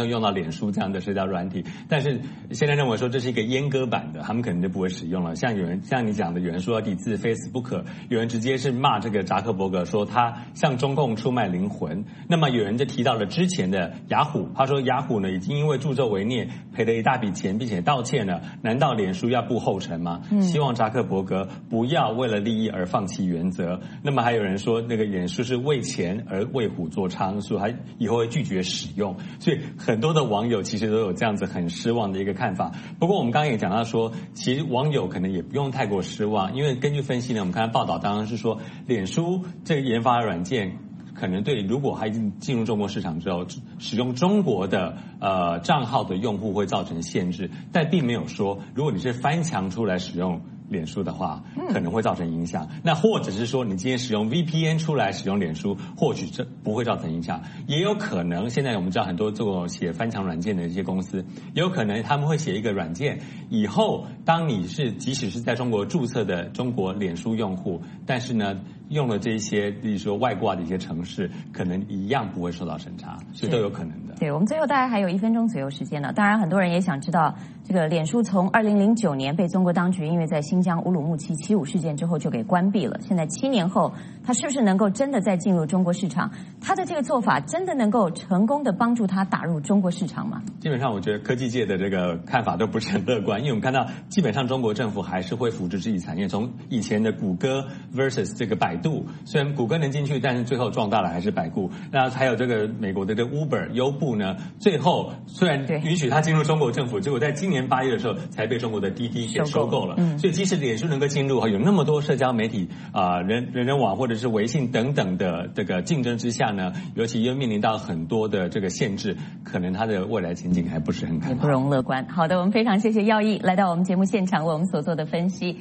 脸书这样的社交软体，但是现在认为说这是一个阉割版的，他们可能就不会使用了。像有人像你讲的，有人说要抵制 Facebook， 有人直接是骂这个扎克伯格，说他向中共出卖灵魂。那么有人就提到了之前的雅虎，他说雅虎呢已经因为助纣为虐赔了一大笔钱，并且道歉了，难道脸书要步后尘吗？嗯、希望扎克伯格不要为了利益而放弃原则。那么还有人说那个脸书是为钱而为虎作伥，说他以后会拒绝使用。所以很多的网友其实都有这样子很失望的一个看法。不过我们刚刚也讲到说，其实网友可能也不用太过失望，因为根据分析呢，我们看到报道当然是说，脸书这个研发的软件可能对如果它已经进入中国市场之后，使用中国的呃账号的用户会造成限制，但并没有说如果你是翻墙出来使用脸书的话，可能会造成影响。嗯、那或者是说，你今天使用 V P N 出来使用脸书，或许这不会造成影响。也有可能，现在我们知道很多做写翻墙软件的一些公司，也有可能他们会写一个软件，以后当你是即使是在中国注册的中国脸书用户，但是呢，用了这些，比如说外挂的一些程式，可能一样不会受到审查，所以都有可能的。 对，我们最后大概还有一分钟左右时间了。当然，很多人也想知道，这个脸书从二零零九年被中国当局因为在新疆乌鲁木齐七五事件之后就给关闭了，现在七年后，它是不是能够真的再进入中国市场？它的这个做法真的能够成功的帮助它打入中国市场吗？ 基本上，我觉得科技界的这个看法都不是很乐观，因为我们看到，基本上中国政府还是会扶持自己产业。从以前的谷歌 versus 这个百度，虽然谷歌能进去，但是最后壮大了还是百度。那还有这个美国的这个 Uber 优步呢，最后虽然允许它进入中国政府，结果在今年八月的时候才被中国的滴滴给收购了。嗯、所以即使脸书能够进入，有那么多社交媒体啊、呃、人人人网或者是微信等等的这个竞争之下呢，尤其又面临到很多的这个限制，可能它的未来前景还不是很看好， 也不容乐观。好的，我们非常谢谢耀毅来到我们节目现场为我们所做的分析。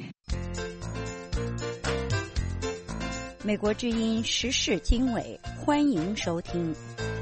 美国之音时事经纬，欢迎收听。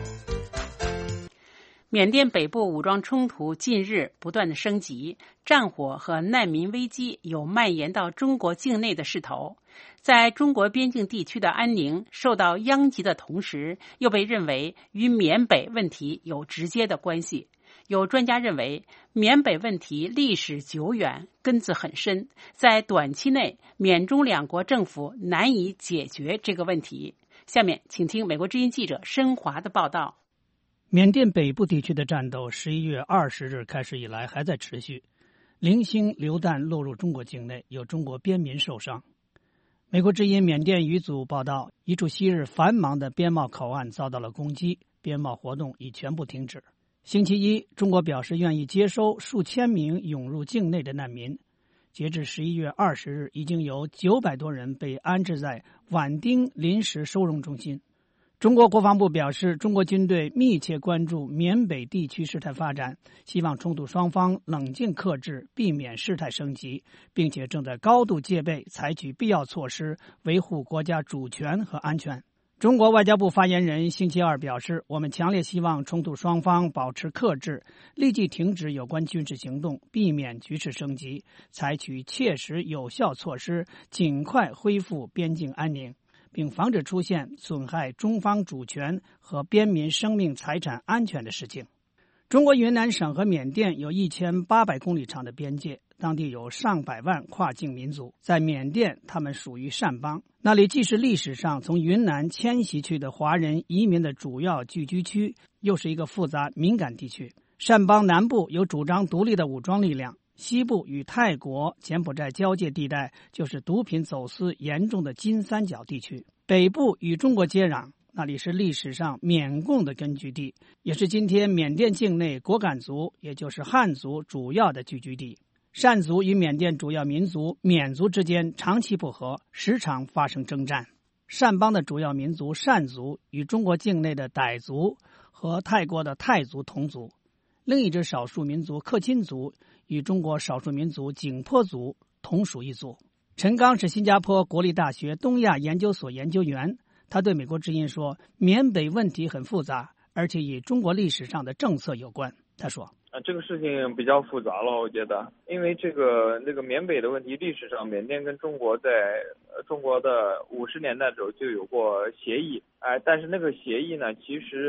缅甸北部武装冲突近日不断的升级，战火和难民危机有蔓延到中国境内的势头。在中国边境地区的安宁受到殃及的同时，又被认为与缅北问题有直接的关系。有专家认为，缅北问题历史久远，根子很深，在短期内，缅中两国政府难以解决这个问题。下面，请听美国之音记者申华的报道。 缅甸北部地区的战斗，十一月二十日开始以来还在持续，零星榴弹落入中国境内，有中国边民受伤。美国之音缅甸语组报道，一处昔日繁忙的边贸口岸遭到了攻击，边贸活动已全部停止。星期一，中国表示愿意接收数千名涌入境内的难民。截至十一月二十日，已经有九百多人被安置在畹町临时收容中心。中国国防部表示，中国军队密切关注缅北地区事态发展，希望冲突双方冷静克制，避免事态升级，并且正在高度戒备，采取必要措施维护国家主权和安全。中国外交部发言人星期二表示，我们强烈希望冲突双方保持克制，立即停止有关军事行动，避免局势升级，采取切实有效措施，尽快恢复边境安宁，并防止出现损害中方主权和边民生命财产安全的事情。中国云南省和缅甸有一千八百公里长的边界，当地有上百万跨境民族。在缅甸，他们属于善邦，那里既是历史上从云南迁徙去的华人移民的主要聚居区，又是一个复杂敏感地区。善邦南部有主张独立的武装力量，西部与泰国、柬埔寨交界地带就是毒品走私严重的金三角地区。北部与中国接壤，那里是历史上缅共的根据地，也是今天缅甸境内果敢族，也就是汉族主要的聚居地。善族与缅甸主要民族缅族之间长期不和，时常发生征战。善邦的主要民族善族与中国境内的傣族和泰国的泰族同族，另一支少数民族克钦族与中国少数民族景颇族同属一族。陈刚是新加坡国立大学东亚研究所研究员，他对美国之音说，缅北问题很复杂，而且与中国历史上的政策有关。他说啊，这个事情比较复杂了，我觉得，因为这个那个缅北的问题，历史上缅甸跟中国在呃中国的五十年代的时候就有过协议，哎、呃，但是那个协议呢，其实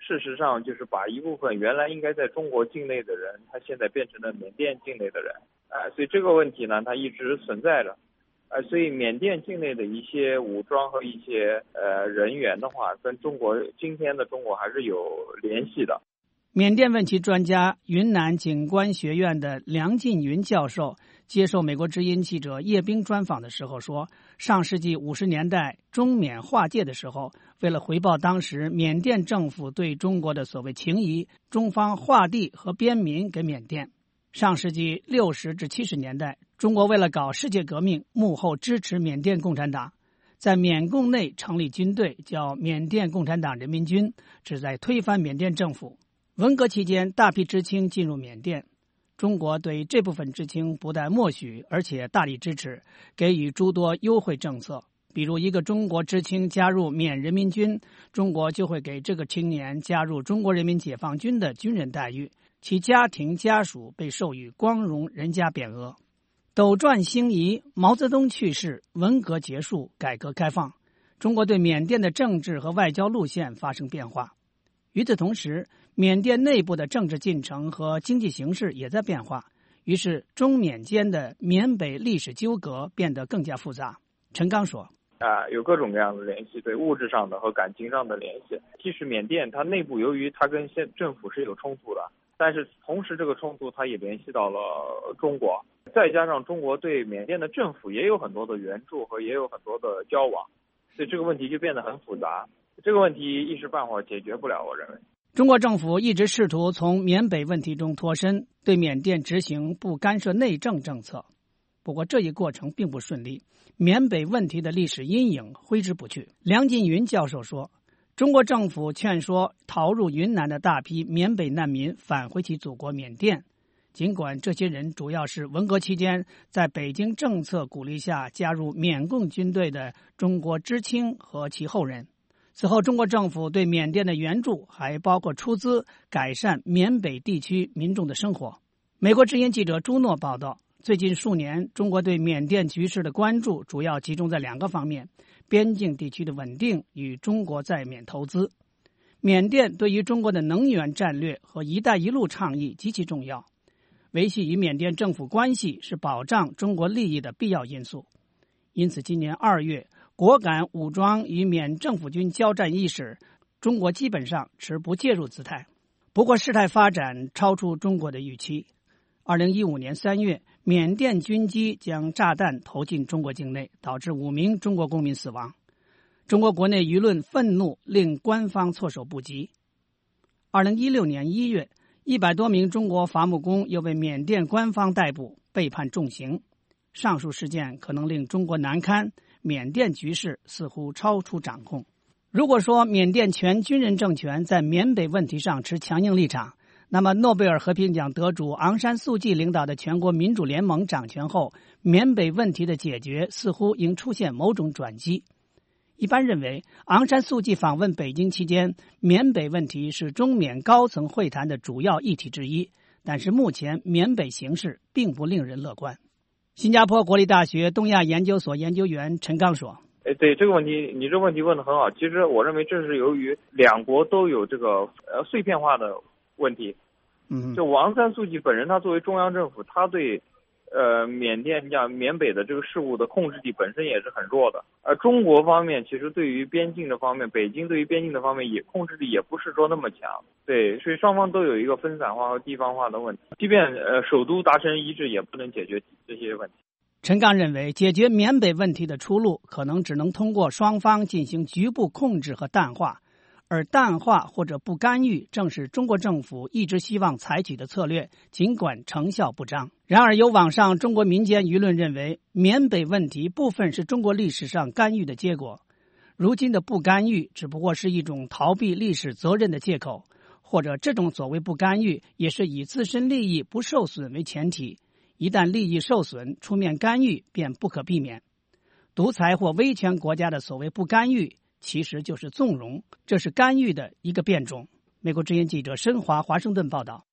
事实上就是把一部分原来应该在中国境内的人，他现在变成了缅甸境内的人，啊、呃，所以这个问题呢，它一直存在着，啊、呃，所以缅甸境内的一些武装和一些呃人员的话，跟中国今天的中国还是有联系的。 缅甸问题专家、云南警官学院的梁进云教授接受美国之音记者叶冰专访的时候说，上世纪五十年代中缅划界的时候，为了回报当时缅甸政府对中国的所谓情谊，中方划地和边民给缅甸。上世纪六十至七十年代，中国为了搞世界革命，幕后支持缅甸共产党，在缅共内成立军队，叫缅甸共产党人民军，旨在推翻缅甸政府。文革期间，大批知青进入缅甸，中国对这部分知青不但默许，而且大力支持，给予诸多优惠政策。比如，一个中国知青加入缅人民军，中国就会给这个青年加入中国人民解放军的军人待遇，其家庭家属被授予光荣人家匾额。斗转星移，毛泽东去世，文革结束，改革开放，中国对缅甸的政治和外交路线发生变化。与此同时，缅甸内部的政治进程和经济形势也在变化，于是中缅间的缅北历史纠葛变得更加复杂。陈刚说， 啊、呃，有各种各样的联系，对物质上的和感情上的联系。即使缅甸它内部由于它跟现政府是有冲突的，但是同时这个冲突它也联系到了中国，再加上中国对缅甸的政府也有很多的援助和也有很多的交往，所以这个问题就变得很复杂。这个问题一时半会儿解决不了，我认为。 中国政府一直试图从缅北问题中脱身，对缅甸执行不干涉内政政策。不过这一过程并不顺利，缅北问题的历史阴影挥之不去。梁进云教授说，中国政府劝说逃入云南的大批缅北难民返回其祖国缅甸，尽管这些人主要是文革期间在北京政策鼓励下加入缅共军队的中国知青和其后人。此后，中国政府对缅甸的援助还包括出资改善缅北地区民众的生活。美国之音记者朱诺报道，最近数年，中国对缅甸局势的关注主要集中在两个方面：边境地区的稳定与中国在缅投资。缅甸对于中国的能源战略和“一带一路”倡议极其重要，维系与缅甸政府关系是保障中国利益的必要因素。因此，今年二月，果敢武装与缅政府军交战伊始，中国基本上持不介入姿态。不过事态发展超出中国的预期。二零一五年三月，缅甸军机将炸弹投进中国境内，导致五名中国公民死亡。中国国内舆论愤怒，令官方措手不及。二零一六年一月，一百多名中国伐木工又被缅甸官方逮捕，被判重刑。上述事件可能令中国难堪，缅甸局势似乎超出掌控。如果说缅甸全军人政权在缅北问题上持强硬立场，那么诺贝尔和平奖得主昂山素季领导的全国民主联盟掌权后，缅北问题的解决似乎应出现某种转机。一般认为，昂山素季访问北京期间，缅北问题是中缅高层会谈的主要议题之一，但是目前缅北形势并不令人乐观。新加坡国立大学东亚研究所研究员陈刚说， 哎，对这个问题，你这个问题问得很好。其实我认为这是由于两国都有这个呃碎片化的问题。 嗯， 就昂山素季本人，他作为中央政府，他对呃缅甸讲缅北的这个事务的控制力本身也是很弱的。而中国方面其实对于边境的方面，北京对于边境的方面也控制力也不是说那么强。对，所以双方都有一个分散化和地方化的问题。即便呃首都达成一致，也不能解决这些问题。 陈刚认为，解决缅北问题的出路可能只能通过双方进行局部控制和淡化。而淡化或者不干预正是中国政府一直希望采取的策略，尽管成效不彰。然而有网上中国民间舆论认为，缅北问题部分是中国历史上干预的结果，如今的不干预只不过是一种逃避历史责任的借口，或者这种所谓不干预也是以自身利益不受损为前提，一旦利益受损，出面干预便不可避免。独裁或威权国家的所谓不干预其实就是纵容，这是干预的一个变种。美国之音记者申华华盛顿报道。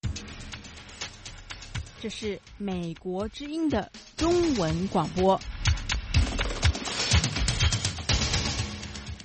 这是美国之音的中文广播。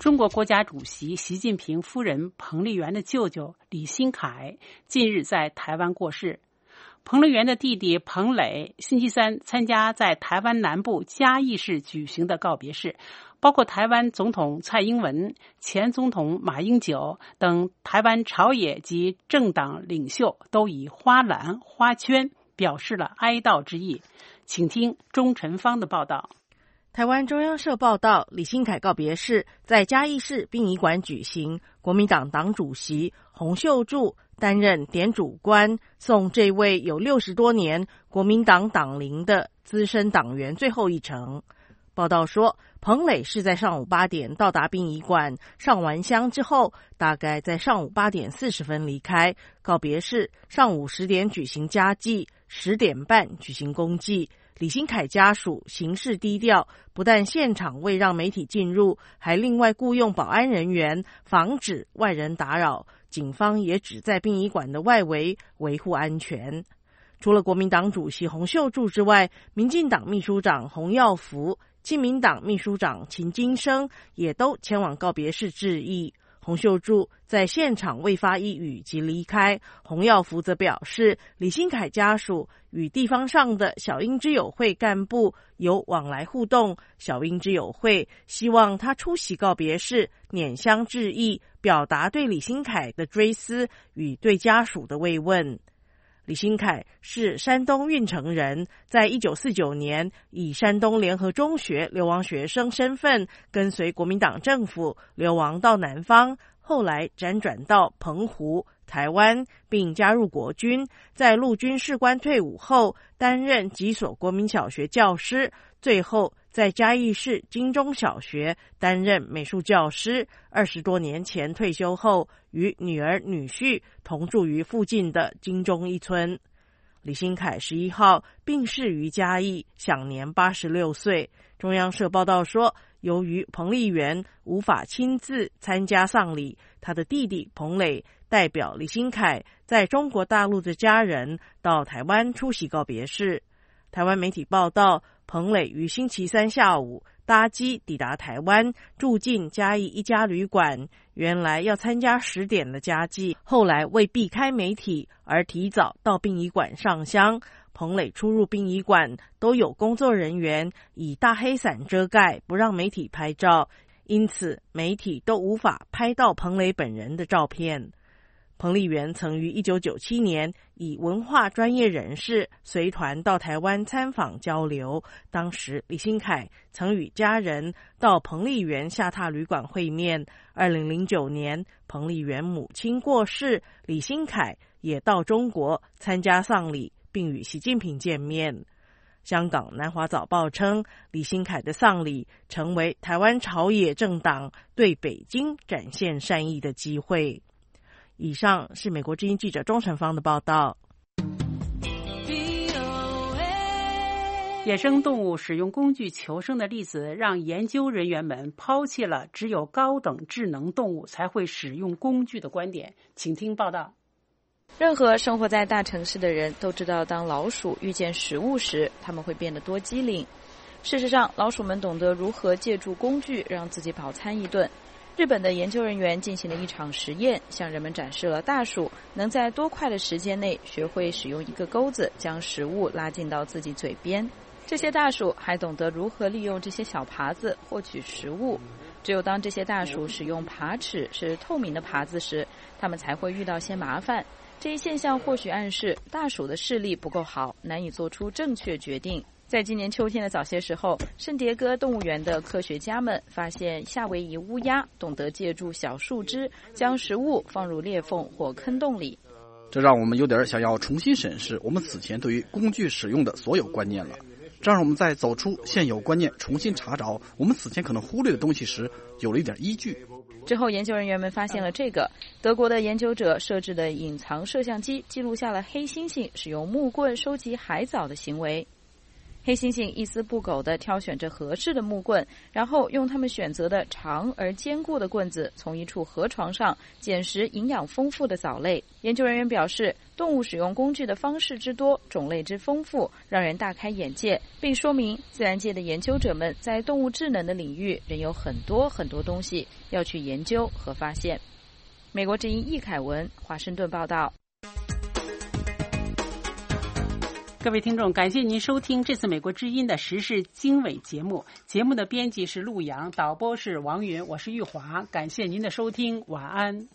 中国国家主席习近平夫人彭丽媛的舅舅李新凯近日在台湾过世。彭丽媛的弟弟彭磊星期三参加在台湾南部嘉义市举行的告别式，包括台湾总统蔡英文、前总统马英九等台湾朝野及政党领袖都以花篮、花圈表示了哀悼之意。请听钟晨芳的报道。 台湾中央社报道，李新凯告别式在嘉义市殡仪馆举行，国民党党主席洪秀柱担任典主官，送这位有六十多年国民党党龄的资深党员最后一程。报道说，彭磊是在上午八点到达殡仪馆，上完香之后，大概在上午八点四十分离开。告别式上午十点举行家祭，十点半举行公祭。李新凯家属行事低调，不但现场未让媒体进入，还另外雇用保安人员，防止外人打扰。警方也只在殡仪馆的外围维护安全。除了国民党主席洪秀柱之外，民进党秘书长洪耀福、亲民党秘书长秦金生也都前往告别式致意。洪秀柱在现场未发一语即离开，洪耀福则表示，李新凯家属与地方上的小英之友会干部有往来互动，小英之友会希望他出席告别式，拈香致意，表达对李新凯的追思与对家属的慰问。李新凯是山东运城人，在一九四九年以山东联合中学流亡学生身份跟随国民党政府流亡到南方，后来辗转到澎湖、台湾，并加入国军，在陆军士官退伍后担任几所国民小学教师，最后在嘉义市金钟小学担任美术教师。二十多年前退休后，与女儿女婿同住于附近的金钟一村。李新凯十一号病逝于嘉义，享年八十六岁。中央社报道说，由于彭丽媛无法亲自参加丧礼，他的弟弟彭磊代表李新凯在中国大陆的家人到台湾出席告别式。台湾媒体报道，彭磊于星期三下午搭机抵达台湾，住进嘉义一家旅馆。原来要参加十点的家祭，后来为避开媒体而提早到殡仪馆上香。彭磊出入殡仪馆都有工作人员以大黑伞遮盖，不让媒体拍照，因此媒体都无法拍到彭磊本人的照片。彭丽媛曾于一九九七年以文化专业人士随团到台湾参访交流，当时李新凯曾与家人到彭丽媛下榻旅馆会面。二零零九年彭丽媛母亲过世，李新凯也到中国参加丧礼，并与习近平见面。香港南华早报称，李新凯的丧礼成为台湾朝野政党对北京展现善意的机会。以上是美国之音记者钟成芳的报道。 野生动物使用工具求生的例子，让研究人员们抛弃了只有高等智能动物才会使用工具的观点。请听报道。 任何生活在大城市的人都知道，当老鼠遇见食物时，它们会变得多机灵。事实上，老鼠们懂得如何借助工具让自己饱餐一顿。日本的研究人员进行了一场实验，向人们展示了大鼠能在多快的时间内学会使用一个钩子将食物拉进到自己嘴边。这些大鼠还懂得如何利用这些小耙子获取食物。只有当这些大鼠使用爬齿是透明的耙子时，它们才会遇到些麻烦。这一现象或许暗示大鼠的视力不够好，难以做出正确决定。在今年秋天的早些时候，圣迭戈动物园的科学家们发现夏威夷乌鸦懂得借助小树枝将食物放入裂缝或坑洞里。 这让我们有点想要重新审视我们此前对于工具使用的所有观念了。这让我们在走出现有观念，重新查找我们此前可能忽略的东西时，有了一点依据。 之后，研究人员们发现了这个。德国的研究者设置的隐藏摄像机记录下了黑猩猩使用木棍收集海藻的行为。 黑猩猩一丝不苟地挑选着合适的木棍，然后用他们选择的长而坚固的棍子从一处河床上捡拾营养丰富的藻类。研究人员表示，动物使用工具的方式之多，种类之丰富，让人大开眼界，并说明自然界的研究者们在动物智能的领域仍有很多很多东西要去研究和发现。美国之音易凯文，华盛顿报道。 各位听众，感谢您收听这次美国之音的时事经纬节目。节目的编辑是陆阳，导播是王云，我是玉华。感谢您的收听，晚安。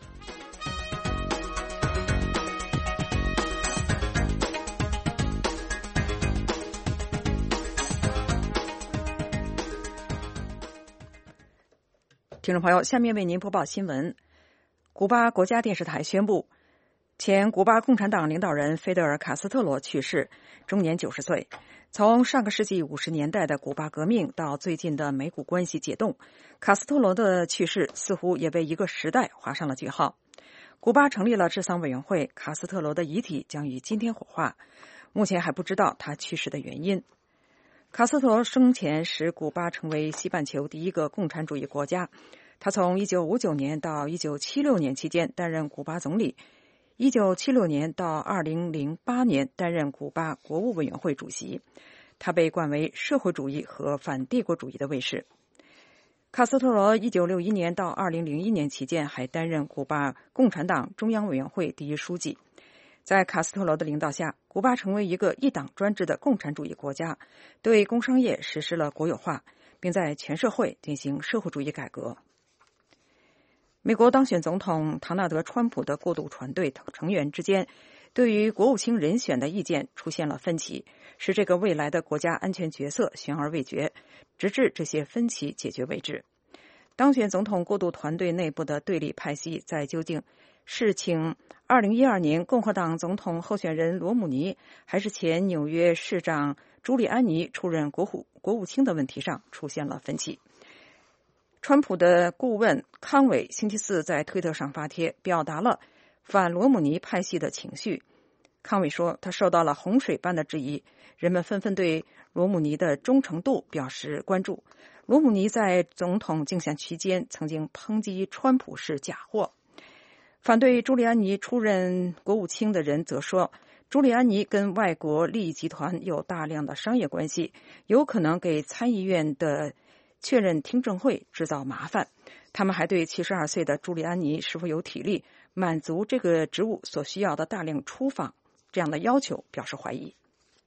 听众朋友，下面为您播报新闻。古巴国家电视台宣布，前古巴共产党领导人菲德尔·卡斯特罗去世，终年九十岁。从上个世纪五十年代的古巴革命到最近的美古关系解冻，卡斯特罗的去世似乎也为一个时代画上了句号。古巴成立了治丧委员会，卡斯特罗的遗体将于今天火化，目前还不知道他去世的原因。卡斯特罗生前使古巴成为西半球第一个共产主义国家，他从一九五九年到一九七六年期间担任古巴总理，一九七六年到二零零八年担任古巴国务委员会主席，他被冠为社会主义和反帝国主义的卫士。卡斯特罗一九六一年到二零零一年期间还担任古巴共产党中央委员会第一书记。在卡斯特罗的领导下，古巴成为一个一党专制的共产主义国家，对工商业实施了国有化，并在全社会进行社会主义改革。美国当选总统唐纳德·川普的过渡团队成员之间对于国务卿人选的意见出现了分歧，使这个未来的国家安全角色悬而未决，直至这些分歧解决为止。当选总统过渡团队内部的对立派系在究竟是请二零一二年共和党总统候选人罗姆尼，还是前纽约市长朱利安尼出任国务国务卿的问题上出现了分歧。川普的顾问康伟星期四在推特上发帖，表达了反罗姆尼派系的情绪。康伟说，他受到了洪水般的质疑，人们纷纷对罗姆尼的忠诚度表示关注。罗姆尼在总统竞选期间曾经抨击川普是假货。反对朱利安尼出任国务卿的人则说，朱利安尼跟外国利益集团有大量的商业关系，有可能给参议院的确认听证会制造麻烦。他们还对七十二岁的朱利安尼是否有体力满足这个职务所需要的大量出访这样的要求表示怀疑。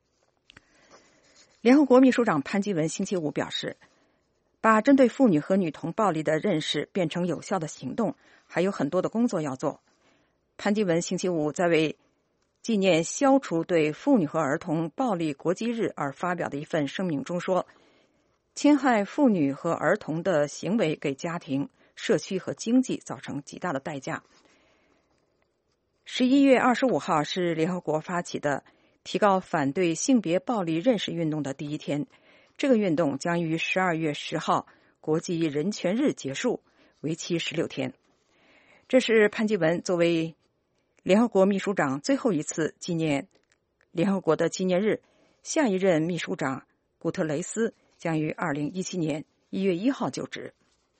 联合国秘书长潘基文星期五表示，把针对妇女和女童暴力的认识变成有效的行动，还有很多的工作要做。潘基文星期五在为纪念消除对妇女和儿童暴力国际日而发表的一份声明中说，侵害妇女和儿童的行为给家庭、社区和经济造成极大的代价。十一月二十五号是联合国发起的提高反对性别暴力认识运动的第一天，这个运动将于十二月十号国际人权日结束，为期十六天。这是潘基文作为联合国秘书长最后一次纪念联合国的纪念日，下一任秘书长古特雷斯将于二零一七年一月一号就职。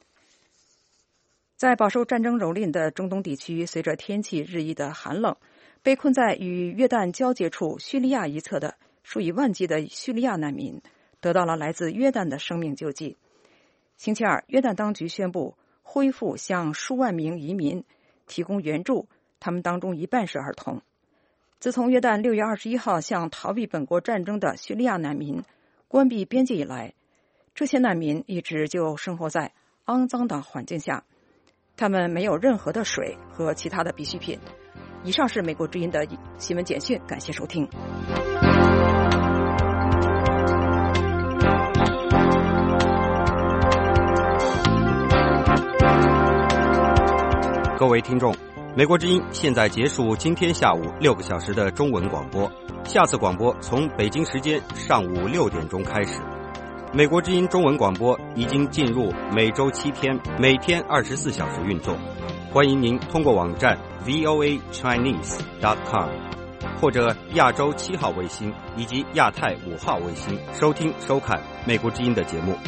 在饱受战争蹂躏的中东地区，随着天气日益的寒冷，被困在与约旦交界处叙利亚一侧的数以万计的叙利亚难民得到了来自约旦的生命救济。星期二，约旦当局宣布恢复向数万名移民提供援助，他们当中一半是儿童。自从约旦六月二十一号向逃避本国战争的叙利亚难民关闭边界以来，这些难民一直就生活在肮脏的环境下，他们没有任何的水和其他的必需品。以上是美国之音的新闻简讯，感谢收听。 各位听众，美国之音现在结束今天下午六个小时的中文广播，下次广播从北京时间上午六点钟开始。美国之音中文广播已经进入每周七天，每天二十四小时运作。欢迎您通过网站 V O A Chinese dot com 或者亚洲七号卫星以及亚太五号卫星收听收看美国之音的节目。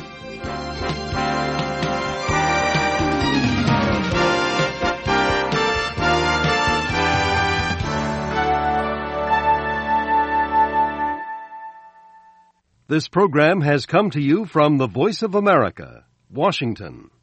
This program has come to you from the Voice of America, Washington.